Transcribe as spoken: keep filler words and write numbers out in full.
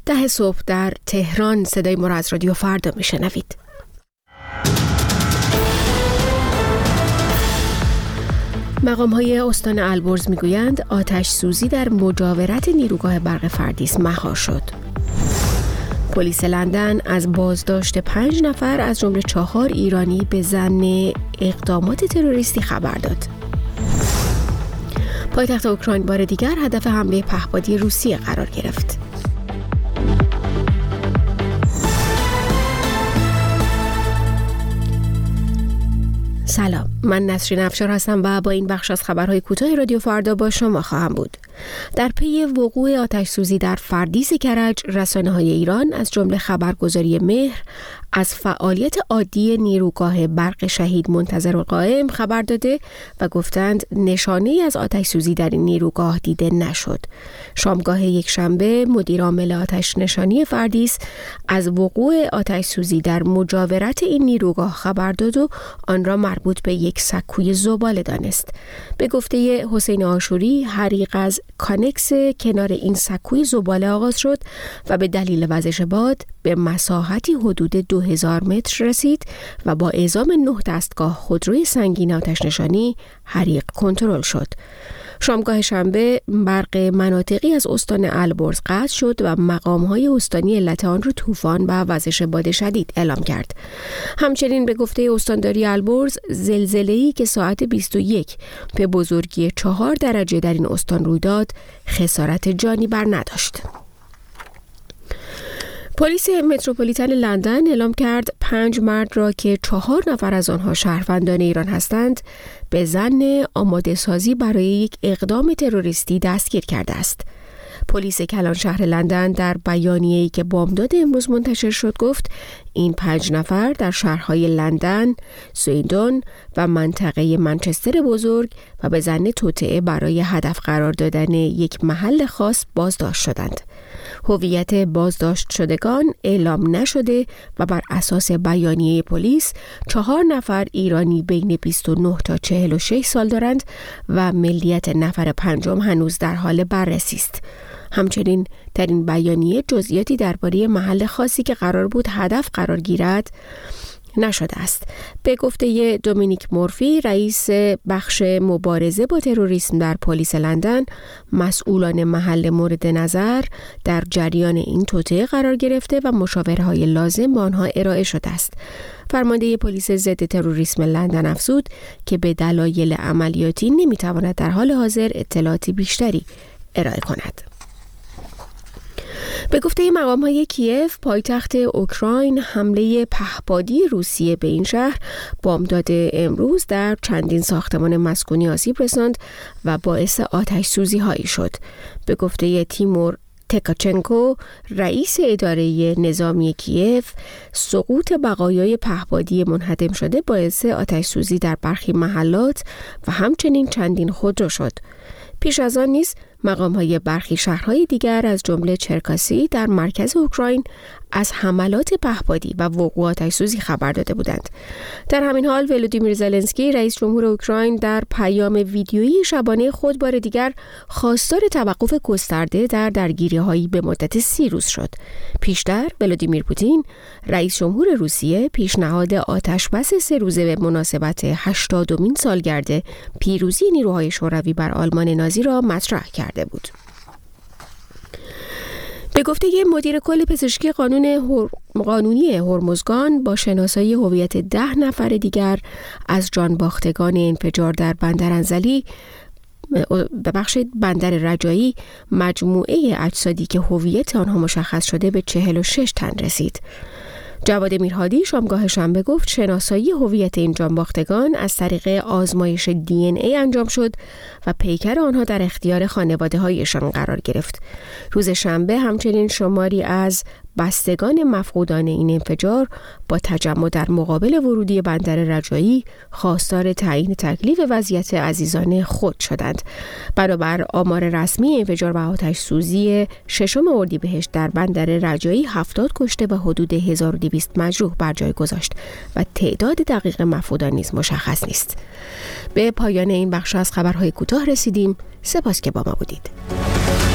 ده صبح در تهران. صدای ما را از رادیو فردا میشنوید. مقام‌های استان البرز میگویند آتش سوزی در مجاورت نیروگاه برق فردیس مهار شد. پلیس لندن از بازداشت پنج نفر از جمله چهار ایرانی به ظن اقدامات تروریستی خبر داد. پایتخت اوکراین بار دیگر هدف حمله پهپادی روسیه قرار گرفت. سلام، من نسرین افشار هستم و با این بخش از خبرهای کوتاه رادیو فردا با شما خواهم بود. در پی وقوع آتش سوزی در فردیس کرج، رسانه‌های ایران از جمله خبرگزاری مهر از فعالیت عادی نیروگاه برق شهید منتظر القائم خبر داده و گفتند نشانه‌ای از آتش سوزی در این نیروگاه دیده نشد. شامگاه یک شنبه مدیر عامل آتش نشانی فردیس از وقوع آتش سوزی در مجاورت این نیروگاه خبر داد و آن را مربوط به یک سکوی زباله دانست. به گفته حسین آشوری، حریق از کانکس کنار این سکوی زباله آغاز شد و به دلیل وزش باد به مساحتی حدود دو هزار متر رسید و با اعزام نه دستگاه خودروی سنگین آتش نشانی حریق کنترل شد. شامگاه شنبه برق مناطقی از استان البرز قطع شد و مقام‌های استانی علت آن را طوفان و وزش باد شدید اعلام کرد. همچنین به گفته استانداری البرز، زلزله‌ای که ساعت بیست و یک به بزرگی چهار درجه در این استان روی داد، خسارت جانی بر نداشت. پلیس متروپولیتن لندن اعلام کرد پنج مرد را که چهار نفر از آنها شهروندان ایران هستند به ظن آماده سازی برای یک اقدام تروریستی دستگیر کرده است. پلیس کلان شهر لندن در بیانیه‌ای که بامداد امروز منتشر شد گفت این پنج نفر در شهرهای لندن، سویندون و منطقه منچستر بزرگ و به ظن توطئه برای هدف قرار دادن یک محل خاص بازداشت شدند. هویت بازداشت شدگان اعلام نشده و بر اساس بیانیه پلیس چهار نفر ایرانی بین بیست و نه تا چهل و شش سال دارند و ملیت نفر پنجم هنوز در حال بررسی است. همچنین در این بیانیه جزئیاتی درباره محل خاصی که قرار بود هدف قرار گیرد نشده است. به گفته دومینیک مورفی، رئیس بخش مبارزه با تروریسم در پلیس لندن، مسئولان محل مورد نظر در جریان این توطئه قرار گرفته و مشاوره‌های لازم به آنها ارائه شده است. فرمانده پلیس ضد تروریسم لندن افزود که به دلایل عملیاتی نمیتواند در حال حاضر اطلاعاتی بیشتری ارائه کند. به گفته مقام‌های کیف، پایتخت اوکراین، حمله پهپادی روسیه به این شهر بامداد امروز در چندین ساختمان مسکونی آسیب رساند و باعث آتش سوزی‌هایی شد. به گفته تیمور تکاچنکو، رئیس اداره نظامی کیف، سقوط بقایای پهپادی منهدم شده باعث آتش سوزی در برخی محلات و همچنین چندین خودرو شد. پیش از آن نیز مقام‌های برخی شهرهای دیگر از جمله چرکاسی در مرکز اوکراین از حملات پهپادی و وقوع آتش سوزی خبر داده بودند. در همین حال ولودیمیر زلنسکی، رئیس جمهور اوکراین، در پیام ویدیویی شبانه خود بار دیگر خواستار توقف گسترده در درگیری‌هایی به مدت سی روز شد. پیشتر ولودیمیر پوتین، رئیس جمهور روسیه، پیشنهاد آتشبس سه روزه به مناسبت هشتادمین سالگرد پیروزی نیروهای شوروی بر آلمان نازی را مطرح کرده بود. به گفته مدیر کل پزشکی قانون هر... قانونی هرمزگان، با شناسایی هویت ده نفر دیگر از جانباختگان انفجار در بندر انزلی به بخش بندر رجایی، مجموعه اجسادی که هویت آنها مشخص شده به چهل و شش تن رسید. جواد میرهادی شامگاه شنبه گفت شناسایی هویت این جانباختگان از طریق آزمایش دی ان ای انجام شد و پیکر آنها در اختیار خانواده‌هایشان قرار گرفت. روز شنبه همچنین شماری از بستگان مفقودان این انفجار با تجمع در مقابل ورودی بندر رجایی خواستار تعیین تکلیف وضعیت عزیزان خود شدند. بنابر آمار رسمی، انفجار و آتش سوزی ششم اردیبهشت در بندر رجایی هفتاد کشته و حدود هزار و دویست مجروح بر جای گذاشت و تعداد دقیق مفقودان نیز مشخص نیست. به پایان این بخش از خبرهای کوتاه رسیدیم. سپاس که با ما بودید.